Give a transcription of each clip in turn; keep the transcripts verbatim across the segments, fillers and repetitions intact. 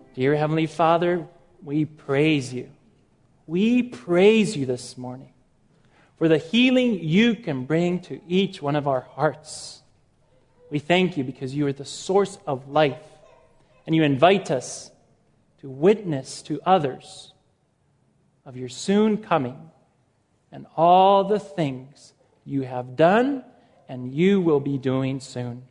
Dear Heavenly Father, we praise you. We praise you this morning for the healing you can bring to each one of our hearts. We thank you because you are the source of life, and you invite us to witness to others of your soon coming and all the things you have done and you will be doing soon.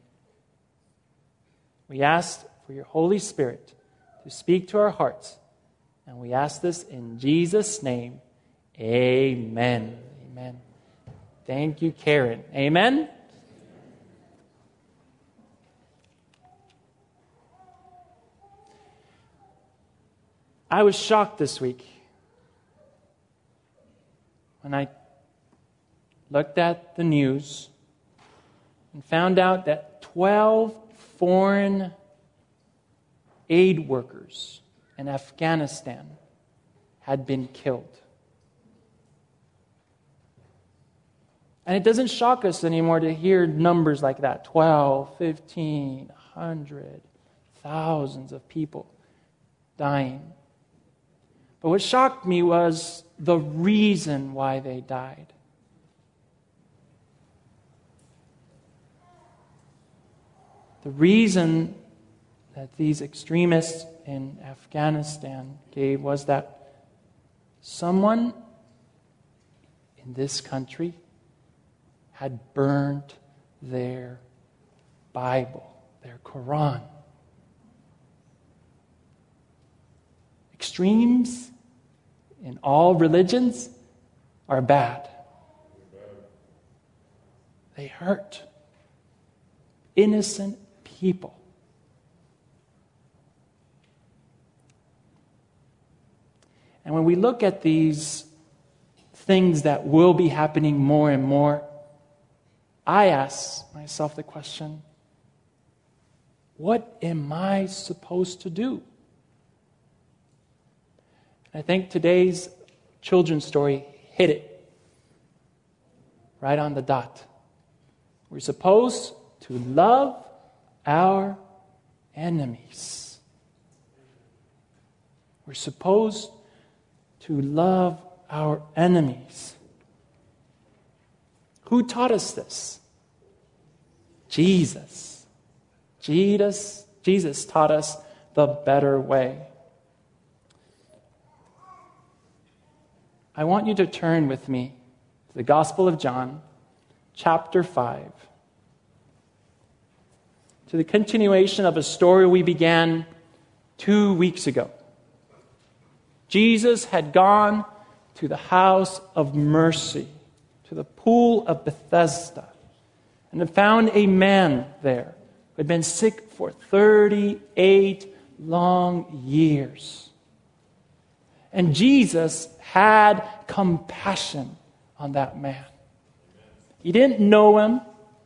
We ask for your Holy Spirit to speak to our hearts, and we ask this in Jesus' name. Amen. Amen. Thank you, Karen. Amen. I was shocked this week when I looked at the news and found out that twelve foreign aid workers in Afghanistan had been killed. And it doesn't shock us anymore to hear numbers like that, twelve, fifteen, one hundred, thousands of people dying. But what shocked me was the reason why they died. The reason that these extremists in Afghanistan gave was that someone in this country had burned their Bible, their Quran. Extremes in all religions are bad. They hurt innocent people. And when we look at these things that will be happening more and more, I ask myself the question, what am I supposed to do? I think today's children's story hit it right on the dot. We're supposed to love our enemies. We're supposed to love our enemies. Who taught us this? Jesus. Jesus, Jesus taught us the better way. I want you to turn with me to the Gospel of John, chapter five, to the continuation of a story we began two weeks ago. Jesus had gone to the house of mercy, to the pool of Bethesda, and had found a man there who had been sick for thirty-eight long years. And Jesus had compassion on that man. He didn't know him.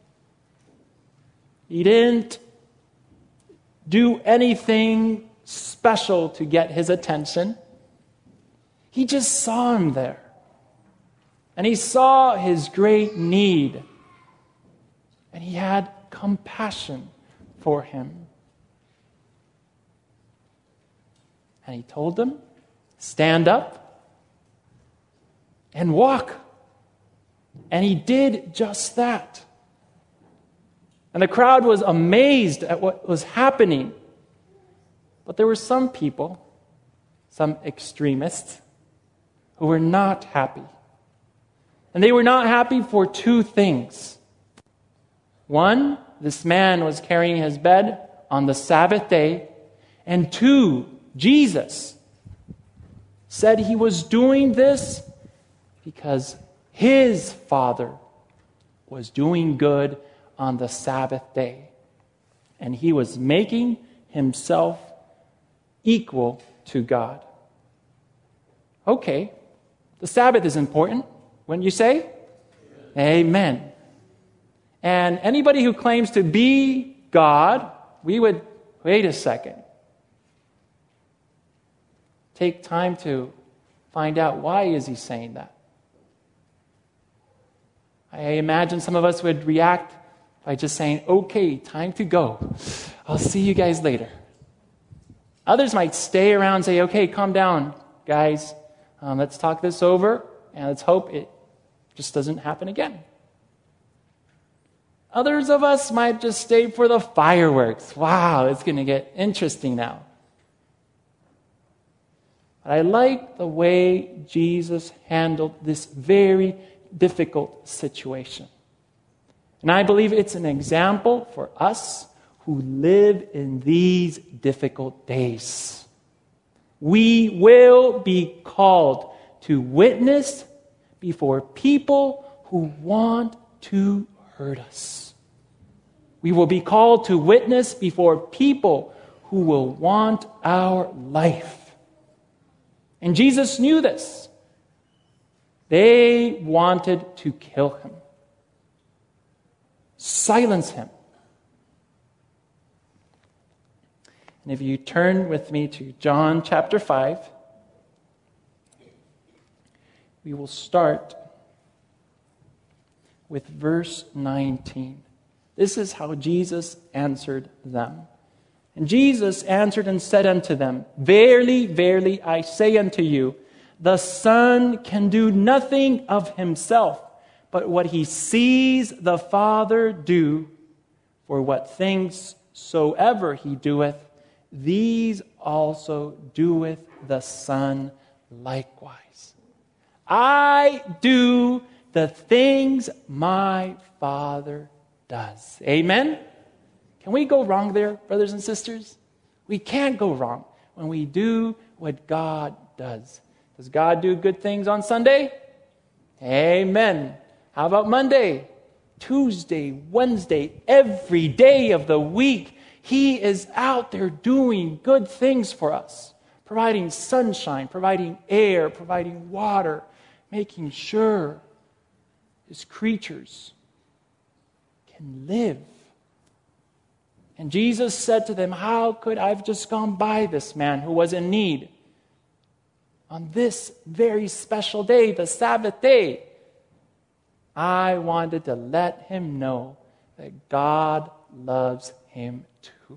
He didn't do anything special to get his attention. He just saw him there. And he saw his great need. And he had compassion for him. And he told him, stand up and walk. And he did just that. And the crowd was amazed at what was happening. But there were some people, some extremists, who were not happy. And they were not happy for two things. One, this man was carrying his bed on the Sabbath day. And two, Jesus said he was doing this because his Father was doing good on the Sabbath day. And he was making himself equal to God. Okay, the Sabbath is important, wouldn't you say? Amen. Amen. And anybody who claims to be God, we would, wait a second, take time to find out why is he saying that. I imagine some of us would react by just saying, okay, time to go. I'll see you guys later. Others might stay around and say, okay, calm down, guys. Um, let's talk this over, and let's hope it just doesn't happen again. Others of us might just stay for the fireworks. Wow, it's going to get interesting now. But I like the way Jesus handled this very difficult situation. And I believe it's an example for us who live in these difficult days. We will be called to witness before people who want to hurt us. We will be called to witness before people who will want our life. And Jesus knew this. They wanted to kill him, silence him. And if you turn with me to John chapter five, we will start with verse nineteen. This is how Jesus answered them. And Jesus answered and said unto them, Verily, verily, I say unto you, the Son can do nothing of himself, but what he sees the Father do, for what things soever he doeth, these also doeth the Son likewise. I do the things my Father does. Amen? Can we go wrong there, brothers and sisters? We can't go wrong when we do what God does. Does God do good things on Sunday? Amen. How about Monday, Tuesday, Wednesday, every day of the week? He is out there doing good things for us, providing sunshine, providing air, providing water, making sure his creatures can live. And Jesus said to them, how could I have just gone by this man who was in need on this very special day, the Sabbath day? I wanted to let him know that God loves him too.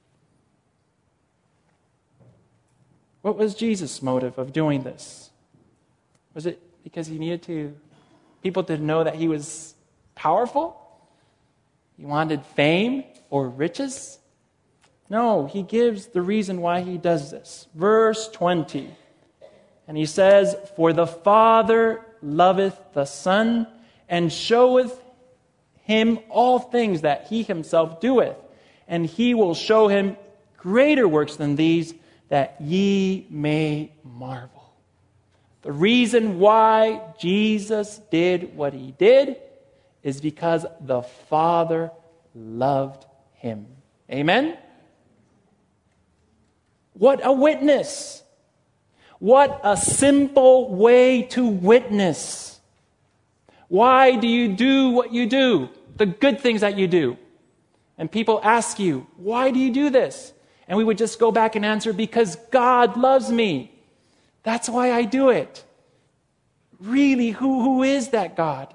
What was Jesus' motive of doing this? Was it because he needed to people to know that he was powerful? He wanted fame or riches? No, he gives the reason why he does this. Verse twenty. And he says, For the Father loveth the Son, and showeth him all things that he himself doeth. And he will show him greater works than these, that ye may marvel. The reason why Jesus did what he did is because the Father loved him. Amen? What a witness! What a simple way to witness. Why do you do what you do? The good things that you do. And people ask you, why do you do this? And we would just go back and answer, because God loves me. That's why I do it. Really, who, who is that God?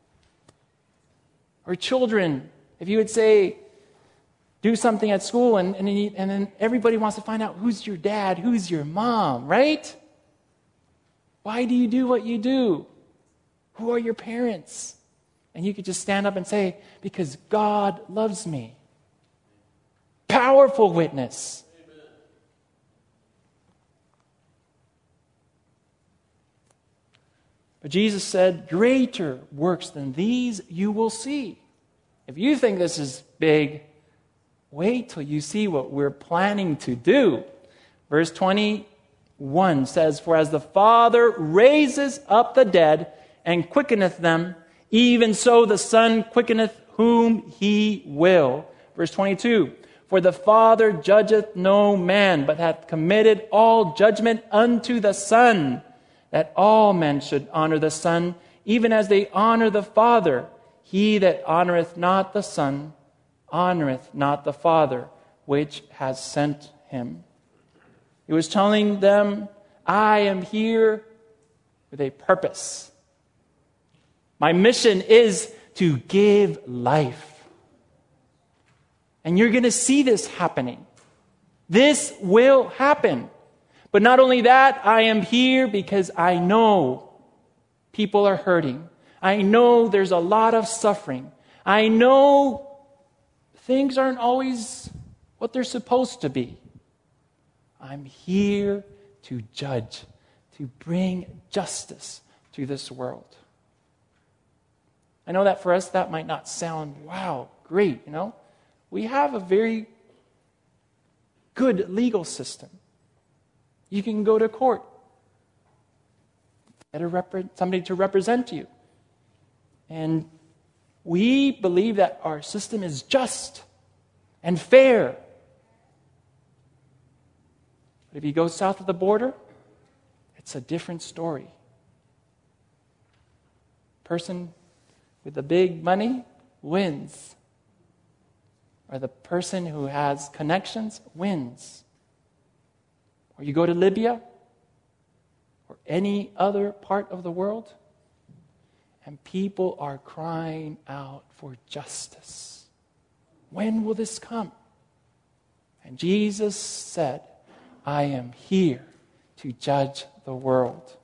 Or children, if you would say, do something at school, and, and, and then everybody wants to find out who's your dad, who's your mom, right? Why do you do what you do? Who are your parents? And you could just stand up and say, because God loves me. Powerful witness. Amen. But Jesus said, greater works than these you will see. If you think this is big, wait till you see what we're planning to do. Verse twenty-one says, For as the Father raises up the dead and quickeneth them, even so the Son quickeneth whom he will. Verse twenty-two, For the Father judgeth no man, but hath committed all judgment unto the Son, that all men should honor the Son, even as they honor the Father. He that honoreth not the Son, honoreth not the Father, which has sent him. He was telling them, I am here with a purpose. My mission is to give life. And you're going to see this happening. This will happen. But not only that, I am here because I know people are hurting. I know there's a lot of suffering. I know things aren't always what they're supposed to be. I'm here to judge, to bring justice to this world. I know that for us, that might not sound, wow, great, you know. We have a very good legal system. You can go to court, get a rep- somebody to represent you. And we believe that our system is just and fair. But if you go south of the border, it's a different story. Person with the big money wins. Or the person who has connections wins. Or you go to Libya or any other part of the world, and people are crying out for justice. When will this come? And Jesus said, I am here to judge the world.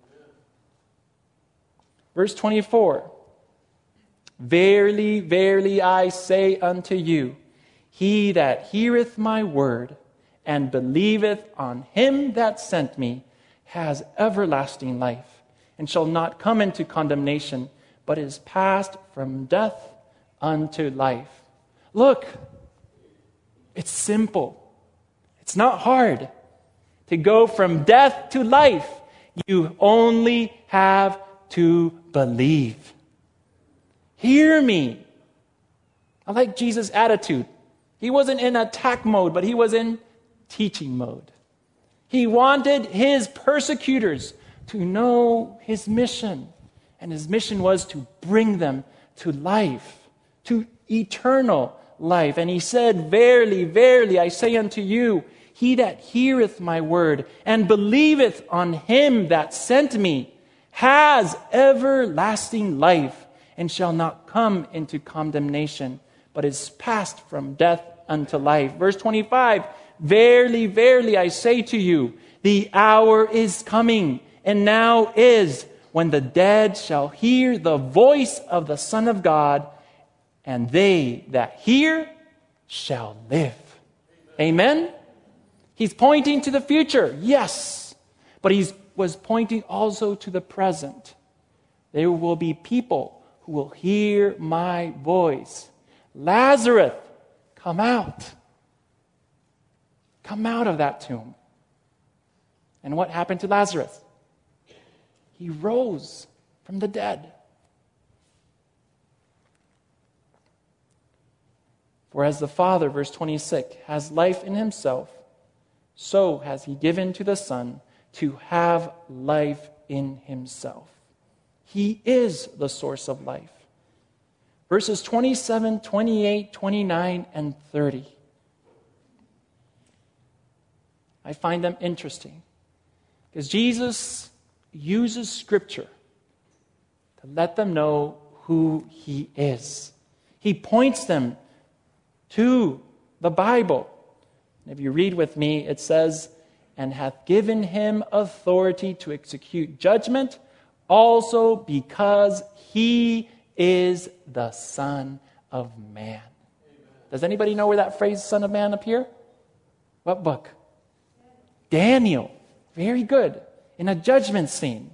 Verse twenty-four, Verily, verily, I say unto you, he that heareth my word and believeth on him that sent me has everlasting life, and shall not come into condemnation, but is passed from death unto life. Look, it's simple. It's not hard to go from death to life. You only have to believe. Hear me. I like Jesus' attitude. He wasn't in attack mode, but he was in teaching mode. He wanted his persecutors to know his mission. And his mission was to bring them to life, to eternal life. And he said, Verily, verily, I say unto you, he that heareth my word and believeth on him that sent me has everlasting life, and shall not come into condemnation, but is passed from death unto life. Verse twenty-five, Verily, verily, I say to you, the hour is coming, and now is, when the dead shall hear the voice of the Son of God, and they that hear shall live. Amen? Amen? He's pointing to the future, yes, but he was pointing also to the present. There will be people who will hear my voice. Lazarus, come out. Come out of that tomb. And what happened to Lazarus? He rose from the dead. For as the Father, verse twenty-six, has life in himself, so has he given to the Son to have life in himself. He is the source of life. Verses twenty-seven, twenty-eight, twenty-nine, and thirty. I find them interesting because Jesus uses Scripture to let them know who he is. He points them to the Bible. And if you read with me, it says, and hath given him authority to execute judgment, also because he is the Son of Man. Amen. Does anybody know where that phrase, Son of Man, appear? What book? Daniel. Very good. In a judgment scene.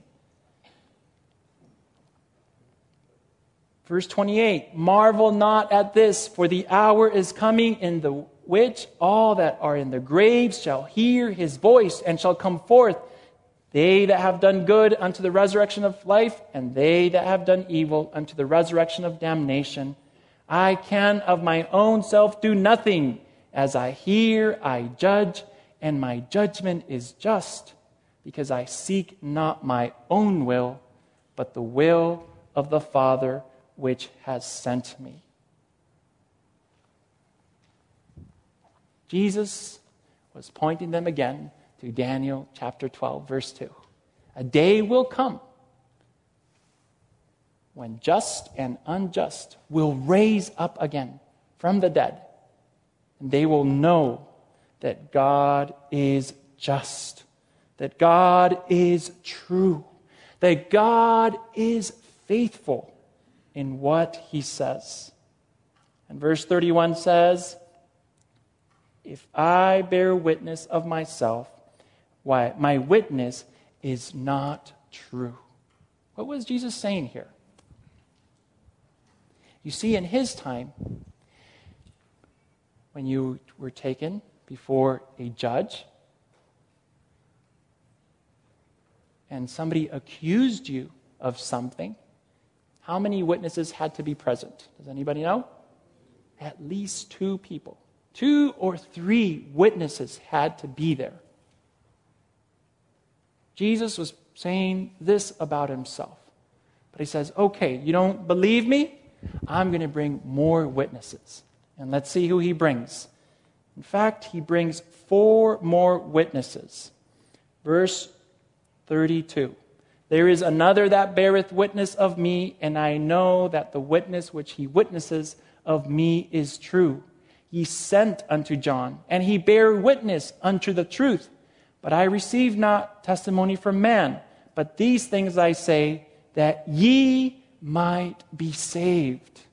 Verse twenty-eight, Marvel not at this, for the hour is coming in the which all that are in the graves shall hear his voice and shall come forth, they that have done good unto the resurrection of life, and they that have done evil unto the resurrection of damnation. I can of my own self do nothing. As I hear, I judge, and my judgment is just, because I seek not my own will, but the will of the Father which has sent me. Jesus was pointing them again to Daniel chapter twelve, verse two. A day will come when just and unjust will raise up again from the dead, and they will know that God is just, that God is true, that God is faithful in what he says. And verse thirty-one says, if I bear witness of myself, why, my witness is not true. What was Jesus saying here? You see, in his time, when you were taken before a judge and somebody accused you of something, how many witnesses had to be present? Does anybody know? At least two people. Two or three witnesses had to be there. Jesus was saying this about himself. But he says, okay, you don't believe me? I'm going to bring more witnesses. And let's see who he brings. In fact, he brings four more witnesses. Verse thirty-two. There is another that beareth witness of me, and I know that the witness which he witnesses of me is true. Ye sent unto John, and he bare witness unto the truth. But I receive not testimony from man. But these things I say, that ye might be saved.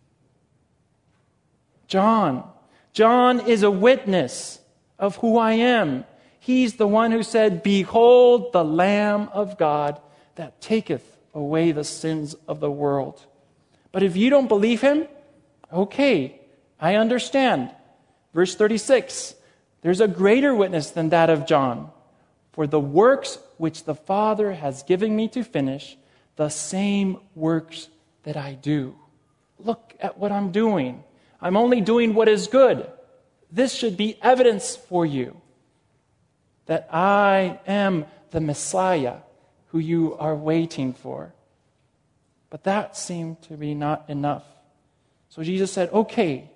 John. John is a witness of who I am. He's the one who said, behold the Lamb of God that taketh away the sins of the world. But if you don't believe him, okay, I understand. Verse thirty-six, there's a greater witness than that of John. For the works which the Father has given me to finish, the same works that I do. Look at what I'm doing. I'm only doing what is good. This should be evidence for you that I am the Messiah who you are waiting for. But that seemed to be not enough. So Jesus said, okay.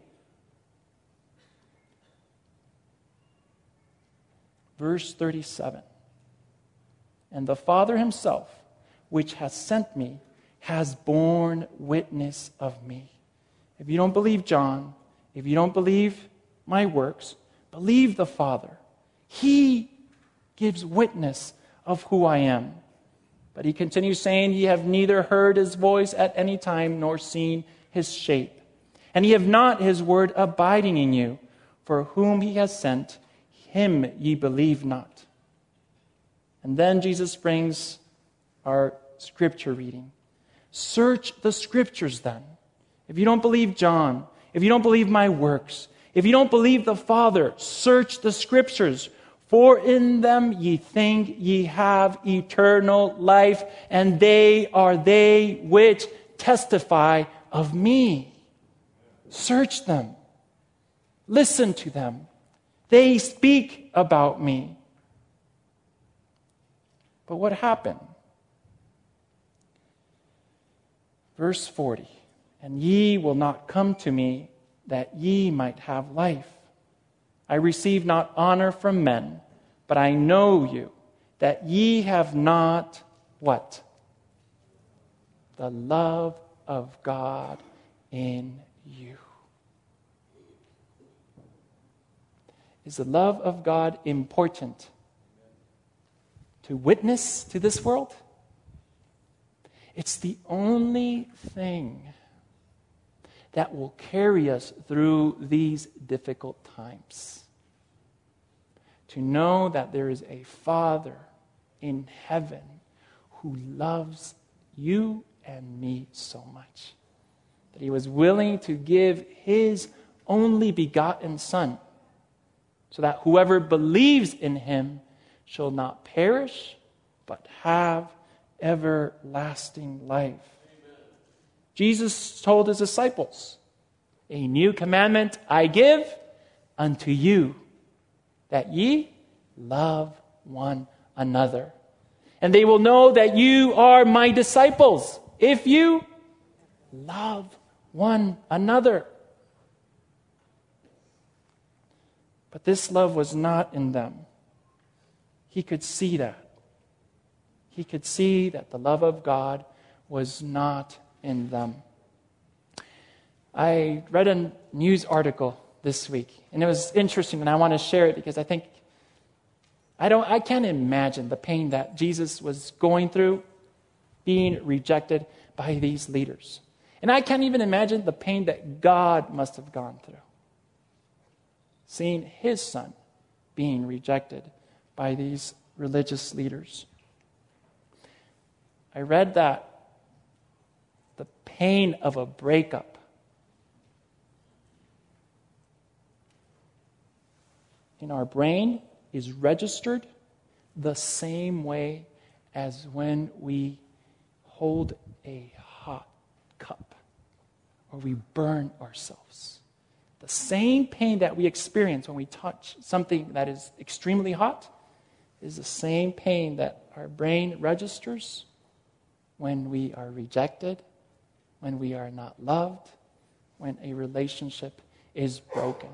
Verse thirty-seven. And the Father himself, which has sent me, has borne witness of me. If you don't believe John, if you don't believe my works, believe the Father. He gives witness of who I am. But he continues saying, ye have neither heard his voice at any time, nor seen his shape. And ye have not his word abiding in you. For whom he has sent, him ye believe not. And then Jesus brings our scripture reading. Search the scriptures then. If you don't believe John, if you don't believe my works, if you don't believe the Father, search the scriptures. For in them ye think ye have eternal life, and they are they which testify of me. Search them. Listen to them. They speak about me. But what happened? Verse forty. And ye will not come to me, that ye might have life. I receive not honor from men, but I know you, that ye have not what? The love of God in you. Is the love of God important to witness to this world? It's the only thing that will carry us through these difficult times. To know that there is a Father in heaven who loves you and me so much, that he was willing to give his only begotten Son, so that whoever believes in him shall not perish, but have everlasting life. Jesus told his disciples, a new commandment I give unto you, that ye love one another. And they will know that you are my disciples, if you love one another. But this love was not in them. He could see that. He could see that the love of God was not in them. I read a news article this week. And it was interesting, and I want to share it because I think, I don't, I can't imagine the pain that Jesus was going through being rejected by these leaders. And I can't even imagine the pain that God must have gone through, seeing his son being rejected by these religious leaders. I read that the pain of a breakup in our brain is registered the same way as when we hold a hot cup or we burn ourselves. The same pain that we experience when we touch something that is extremely hot is the same pain that our brain registers when we are rejected, when we are not loved, when a relationship is broken.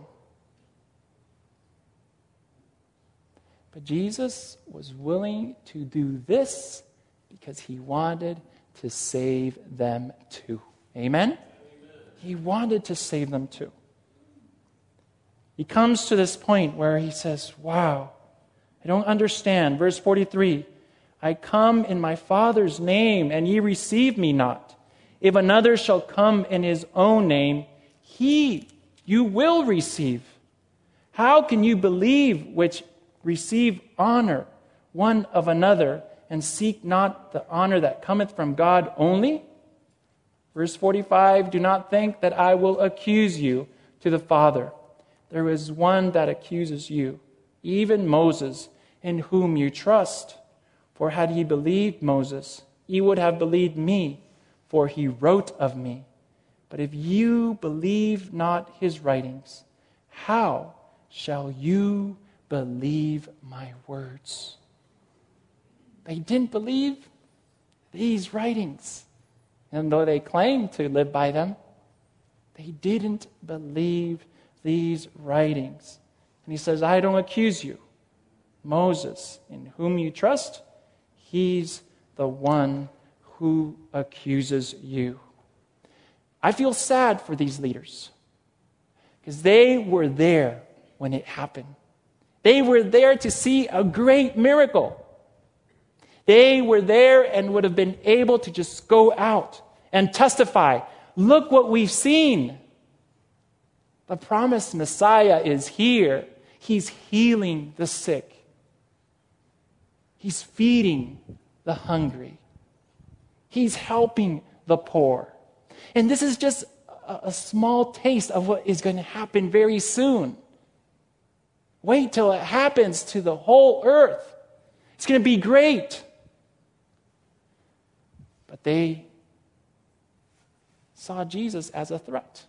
But Jesus was willing to do this because he wanted to save them too. Amen? Amen? He wanted to save them too. He comes to this point where he says, wow, I don't understand. Verse forty-three, I come in my Father's name, and ye receive me not. If another shall come in his own name, he you will receive. How can you believe which receive honor one of another, and seek not the honor that cometh from God only? Verse forty-five, do not think that I will accuse you to the Father. There is one that accuses you, even Moses, in whom you trust. For had ye believed Moses, ye would have believed me, for he wrote of me. But if you believe not his writings, how shall you believe my words? They didn't believe these writings. And though they claimed to live by them, they didn't believe these writings. And he says, I don't accuse you. Moses, in whom you trust, he's the one who accuses you. I feel sad for these leaders because they were there when it happened. They were there to see a great miracle. They were there and would have been able to just go out and testify. Look what we've seen. The promised Messiah is here. He's healing the sick. He's feeding the hungry. He's helping the poor. And this is just a, a small taste of what is going to happen very soon. Wait till it happens to the whole earth. It's going to be great. But they saw Jesus as a threat.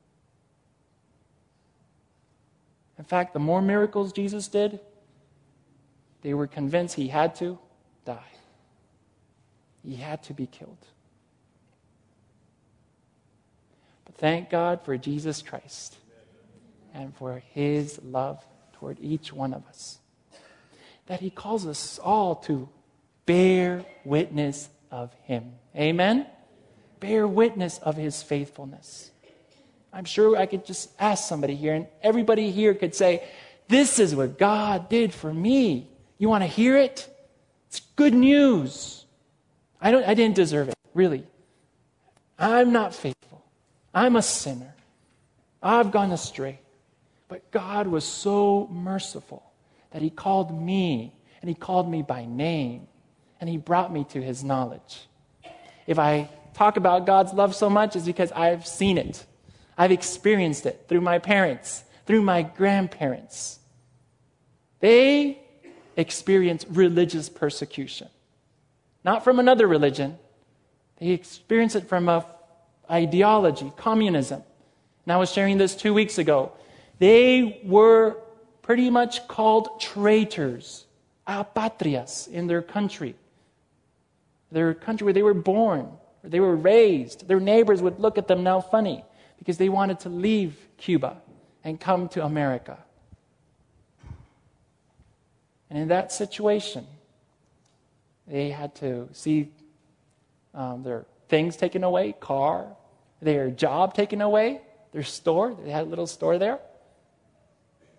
In fact, the more miracles Jesus did, they were convinced he had to die. He had to be killed. But thank God for Jesus Christ and for his love toward each one of us, that he calls us all to bear witness of him. Amen? Bear witness of his faithfulness. I'm sure I could just ask somebody here, and everybody here could say, this is what God did for me. You want to hear it? It's good news. I don't I didn't deserve it, really. I'm not faithful. I'm a sinner. I've gone astray. But God was so merciful that he called me, and he called me by name, and he brought me to his knowledge. If I talk about God's love so much, it's because I've seen it. I've experienced it through my parents, through my grandparents. They experienced religious persecution. Not from another religion. They experienced it from a ideology, communism. And I was sharing this two weeks ago. They were pretty much called traitors, apatrias, in their country. Their country where they were born, where they were raised. Their neighbors would look at them now funny because they wanted to leave Cuba and come to America. And in that situation, they had to see um, their things taken away, car, their job taken away, their store. They had a little store there.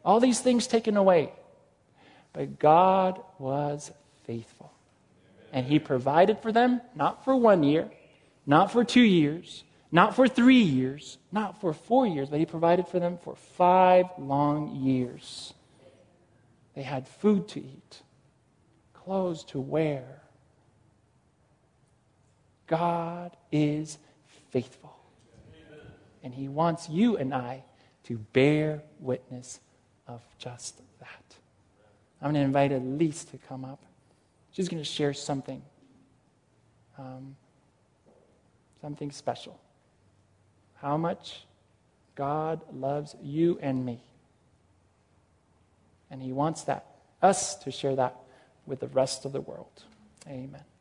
all these things taken away. But God was faithful. And he provided for them, not for one year, not for two years, not for three years, not for four years, but he provided for them for five long years. They had food to eat, clothes to wear. God is faithful. And he wants you and I to bear witness of just that. I'm going to invite Elise to come up. She's going to share something, um, something special. How much God loves you and me. And he wants that, us to share that with the rest of the world. Amen.